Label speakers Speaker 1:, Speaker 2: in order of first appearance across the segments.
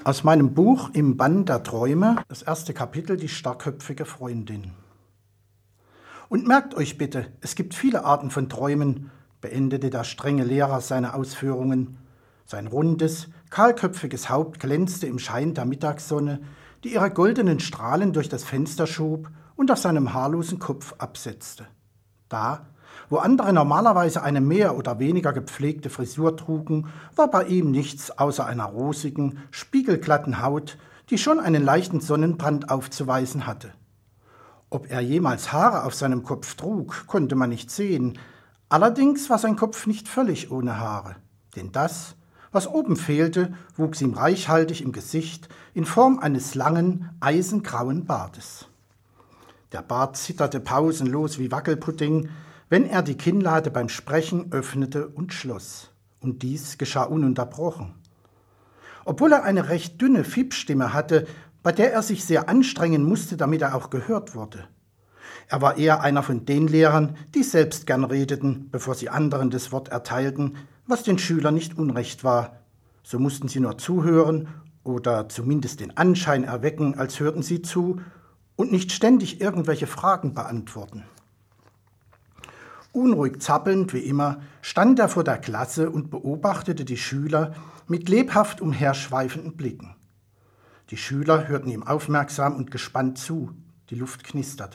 Speaker 1: Aus meinem Buch Im Bann der Träume, das erste Kapitel, die starrköpfige Freundin. Und merkt euch bitte, es gibt viele Arten von Träumen, beendete der strenge Lehrer seine Ausführungen. Sein rundes, kahlköpfiges Haupt glänzte im Schein der Mittagssonne, die ihre goldenen Strahlen durch das Fenster schob und auf seinem haarlosen Kopf absetzte. Da, wo andere normalerweise eine mehr oder weniger gepflegte Frisur trugen, war bei ihm nichts außer einer rosigen, spiegelglatten Haut, die schon einen leichten Sonnenbrand aufzuweisen hatte. Ob er jemals Haare auf seinem Kopf trug, konnte man nicht sehen. Allerdings war sein Kopf nicht völlig ohne Haare, denn das, was oben fehlte, wuchs ihm reichhaltig im Gesicht in Form eines langen, eisengrauen Bartes. Der Bart zitterte pausenlos wie Wackelpudding, wenn er die Kinnlade beim Sprechen öffnete und schloss. Und dies geschah ununterbrochen. Obwohl er eine recht dünne Fiepstimme hatte, bei der er sich sehr anstrengen musste, damit er auch gehört wurde. Er war eher einer von den Lehrern, die selbst gern redeten, bevor sie anderen das Wort erteilten, was den Schülern nicht unrecht war. So mussten sie nur zuhören oder zumindest den Anschein erwecken, als hörten sie zu und nicht ständig irgendwelche Fragen beantworten. Unruhig zappelnd wie immer stand er vor der Klasse und beobachtete die Schüler mit lebhaft umherschweifenden Blicken. Die Schüler hörten ihm aufmerksam und gespannt zu, die Luft knisterte.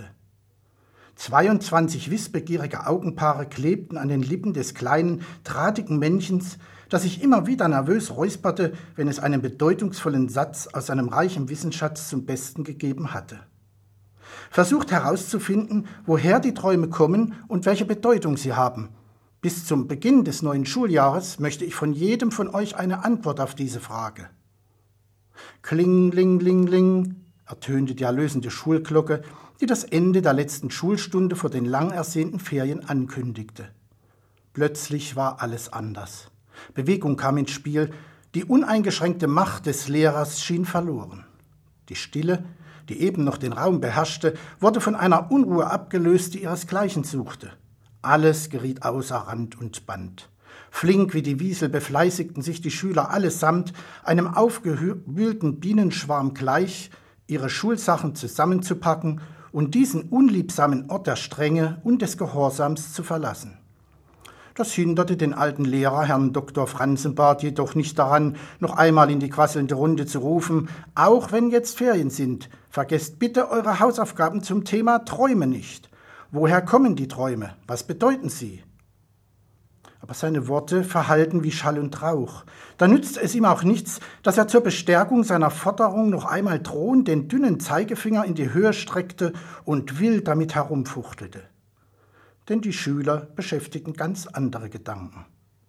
Speaker 1: 22 wissbegierige Augenpaare klebten an den Lippen des kleinen, drahtigen Männchens, das sich immer wieder nervös räusperte, wenn es einen bedeutungsvollen Satz aus seinem reichen Wissensschatz zum Besten gegeben hatte. Versucht herauszufinden, woher die Träume kommen und welche Bedeutung sie haben. Bis zum Beginn des neuen Schuljahres möchte ich von jedem von euch eine Antwort auf diese Frage. Kling, ling, ling, ling, ertönte die erlösende Schulglocke, die das Ende der letzten Schulstunde vor den lang ersehnten Ferien ankündigte. Plötzlich war alles anders. Bewegung kam ins Spiel, die uneingeschränkte Macht des Lehrers schien verloren. Die Stille, die eben noch den Raum beherrschte, wurde von einer Unruhe abgelöst, die ihresgleichen suchte. Alles geriet außer Rand und Band. Flink wie die Wiesel befleißigten sich die Schüler allesamt, einem aufgewühlten Bienenschwarm gleich, ihre Schulsachen zusammenzupacken und diesen unliebsamen Ort der Strenge und des Gehorsams zu verlassen. Das hinderte den alten Lehrer, Herrn Dr. Franzenbart, jedoch nicht daran, noch einmal in die quasselnde Runde zu rufen, auch wenn jetzt Ferien sind, vergesst bitte eure Hausaufgaben zum Thema Träume nicht. Woher kommen die Träume? Was bedeuten sie? Aber seine Worte verhallten wie Schall und Rauch. Da nützte es ihm auch nichts, dass er zur Bestärkung seiner Forderung noch einmal drohend den dünnen Zeigefinger in die Höhe streckte und wild damit herumfuchtelte. Denn die Schüler beschäftigten ganz andere Gedanken.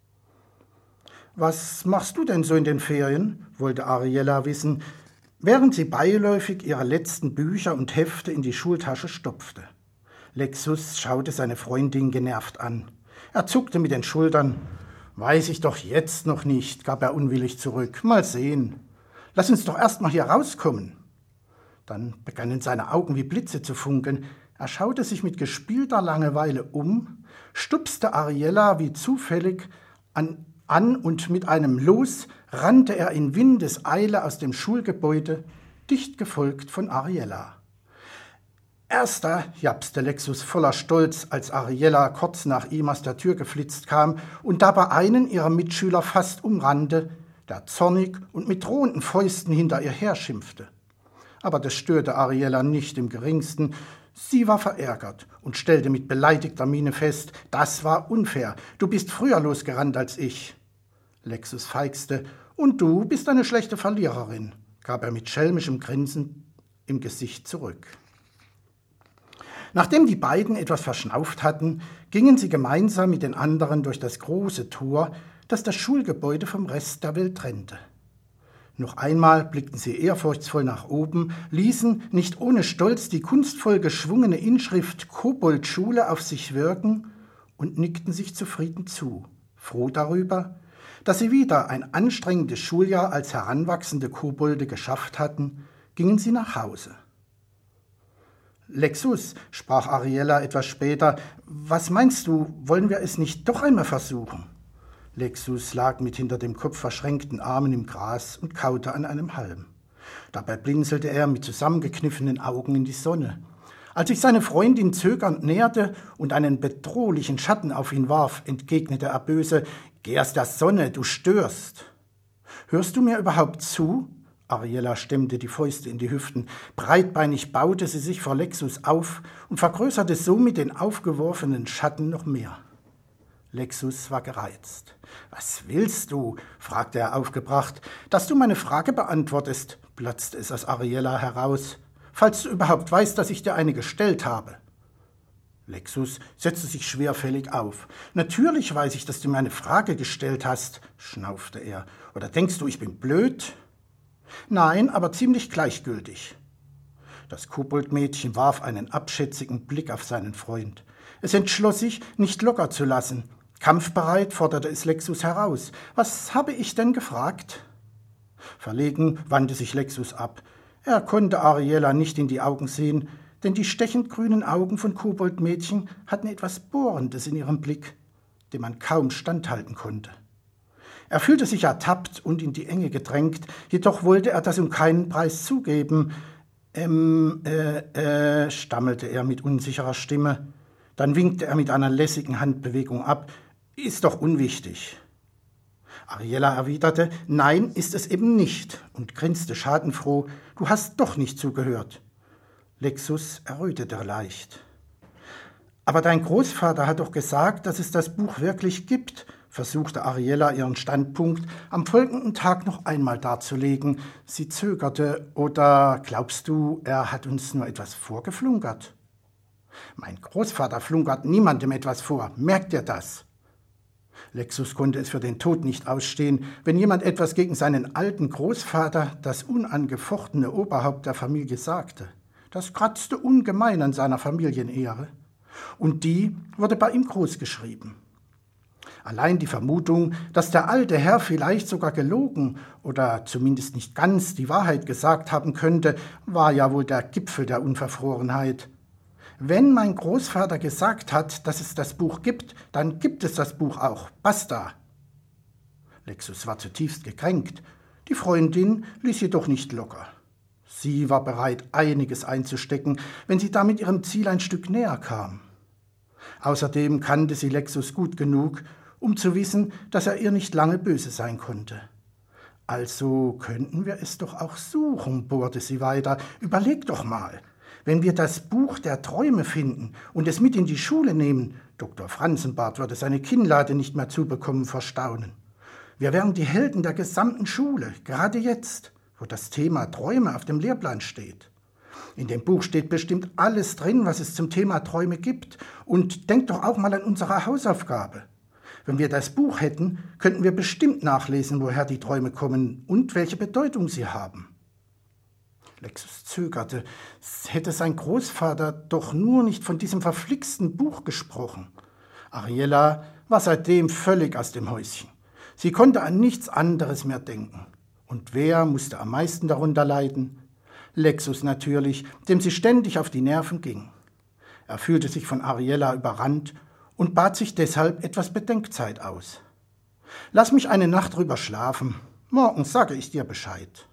Speaker 1: »Was machst du denn so in den Ferien?« wollte Ariella wissen, während sie beiläufig ihre letzten Bücher und Hefte in die Schultasche stopfte. Lexus schaute seine Freundin genervt an. Er zuckte mit den Schultern. »Weiß ich doch jetzt noch nicht«, gab er unwillig zurück. »Mal sehen. Lass uns doch erst mal hier rauskommen.« Dann begannen seine Augen wie Blitze zu funkeln. Er schaute sich mit gespielter Langeweile um, stupste Ariella wie zufällig an und mit einem Los rannte er in Windeseile aus dem Schulgebäude, dicht gefolgt von Ariella. »Erster«, japste Lexus voller Stolz, als Ariella kurz nach ihm aus der Tür geflitzt kam und dabei einen ihrer Mitschüler fast umrannte, der zornig und mit drohenden Fäusten hinter ihr herschimpfte. Aber das störte Ariella nicht im geringsten. Sie war verärgert und stellte mit beleidigter Miene fest, das war unfair, du bist früher losgerannt als ich. Lexus feixte, und du bist eine schlechte Verliererin, gab er mit schelmischem Grinsen im Gesicht zurück. Nachdem die beiden etwas verschnauft hatten, gingen sie gemeinsam mit den anderen durch das große Tor, das das Schulgebäude vom Rest der Welt trennte. Noch einmal blickten sie ehrfurchtsvoll nach oben, ließen nicht ohne Stolz die kunstvoll geschwungene Inschrift Koboldschule auf sich wirken und nickten sich zufrieden zu, froh darüber, dass sie wieder ein anstrengendes Schuljahr als heranwachsende Kobolde geschafft hatten, gingen sie nach Hause. »Lexus«, sprach Ariella etwas später, »was meinst du, wollen wir es nicht doch einmal versuchen?« Lexus lag mit hinter dem Kopf verschränkten Armen im Gras und kaute an einem Halm. Dabei blinzelte er mit zusammengekniffenen Augen in die Sonne. Als sich seine Freundin zögernd näherte und einen bedrohlichen Schatten auf ihn warf, entgegnete er böse: »Geh aus der Sonne, du störst!« »Hörst du mir überhaupt zu?« Ariela stemmte die Fäuste in die Hüften. Breitbeinig baute sie sich vor Lexus auf und vergrößerte somit den aufgeworfenen Schatten noch mehr. Lexus war gereizt. »Was willst du?« fragte er aufgebracht. »Dass du meine Frage beantwortest«, platzte es aus Ariela heraus. »Falls du überhaupt weißt, dass ich dir eine gestellt habe.« Lexus setzte sich schwerfällig auf. »Natürlich weiß ich, dass du mir eine Frage gestellt hast«, schnaufte er. »Oder denkst du, ich bin blöd?« »Nein, aber ziemlich gleichgültig.« Das Koboldmädchen warf einen abschätzigen Blick auf seinen Freund. Es entschloss sich, nicht locker zu lassen. Kampfbereit forderte es Lexus heraus. »Was habe ich denn gefragt?« Verlegen wandte sich Lexus ab. Er konnte Ariela nicht in die Augen sehen, denn die stechend grünen Augen von Koboldmädchen hatten etwas Bohrendes in ihrem Blick, dem man kaum standhalten konnte. Er fühlte sich ertappt und in die Enge gedrängt, jedoch wollte er das um keinen Preis zugeben. Stammelte er mit unsicherer Stimme. Dann winkte er mit einer lässigen Handbewegung ab. »Ist doch unwichtig.« Ariela erwiderte, »Nein, ist es eben nicht«, und grinste schadenfroh. »Du hast doch nicht zugehört.« Lexus errötete leicht. »Aber dein Großvater hat doch gesagt, dass es das Buch wirklich gibt«, versuchte Ariela ihren Standpunkt am folgenden Tag noch einmal darzulegen. Sie zögerte. »Oder glaubst du, er hat uns nur etwas vorgeflunkert?« »Mein Großvater flunkert niemandem etwas vor. Merkt ihr das?« Lexus konnte es für den Tod nicht ausstehen, wenn jemand etwas gegen seinen alten Großvater, das unangefochtene Oberhaupt der Familie, sagte. Das kratzte ungemein an seiner Familienehre. Und die wurde bei ihm großgeschrieben. Allein die Vermutung, dass der alte Herr vielleicht sogar gelogen oder zumindest nicht ganz die Wahrheit gesagt haben könnte, war ja wohl der Gipfel der Unverfrorenheit. Wenn mein Großvater gesagt hat, dass es das Buch gibt, dann gibt es das Buch auch. Basta. Lexus war zutiefst gekränkt. Die Freundin ließ jedoch nicht locker. Sie war bereit, einiges einzustecken, wenn sie damit ihrem Ziel ein Stück näher kam. Außerdem kannte sie Lexus gut genug, um zu wissen, dass er ihr nicht lange böse sein konnte. »Also könnten wir es doch auch suchen«, bohrte sie weiter. »Überleg doch mal. Wenn wir das Buch der Träume finden und es mit in die Schule nehmen, Dr. Franzenbart würde seine Kinnlade nicht mehr zubekommen vor Staunen. Wir wären die Helden der gesamten Schule, gerade jetzt, wo das Thema Träume auf dem Lehrplan steht. In dem Buch steht bestimmt alles drin, was es zum Thema Träume gibt. Und denk doch auch mal an unsere Hausaufgabe. Wenn wir das Buch hätten, könnten wir bestimmt nachlesen, woher die Träume kommen und welche Bedeutung sie haben.« Lexus zögerte. Hätte sein Großvater doch nur nicht von diesem verflixten Buch gesprochen. Ariela war seitdem völlig aus dem Häuschen. Sie konnte an nichts anderes mehr denken. Und wer musste am meisten darunter leiden? Lexus natürlich, dem sie ständig auf die Nerven ging. Er fühlte sich von Ariela überrannt und bat sich deshalb etwas Bedenkzeit aus. »Lass mich eine Nacht drüber schlafen. Morgen sage ich dir Bescheid.«